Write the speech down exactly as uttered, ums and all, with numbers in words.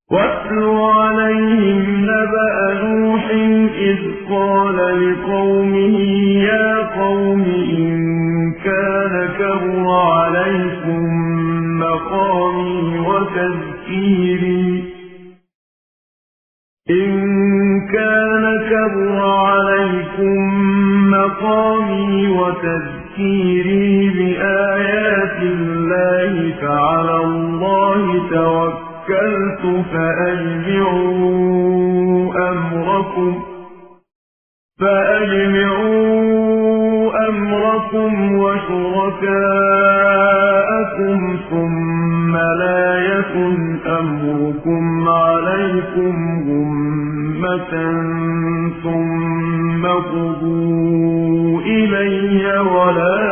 واتل عليهم نبأ نوح إذ قال لقومه يا قوم إن كان كبر عليكم مقامي وتذكيري إن كان كبر عليكم مقامي وتذكيري بآيات الله فعلى الله توكلت فأجمعوا أمركم فأجمعوا أمركم وشركاءكم ثم لا يكن أمركم عليكم غمة ثم قضوا إلي ولا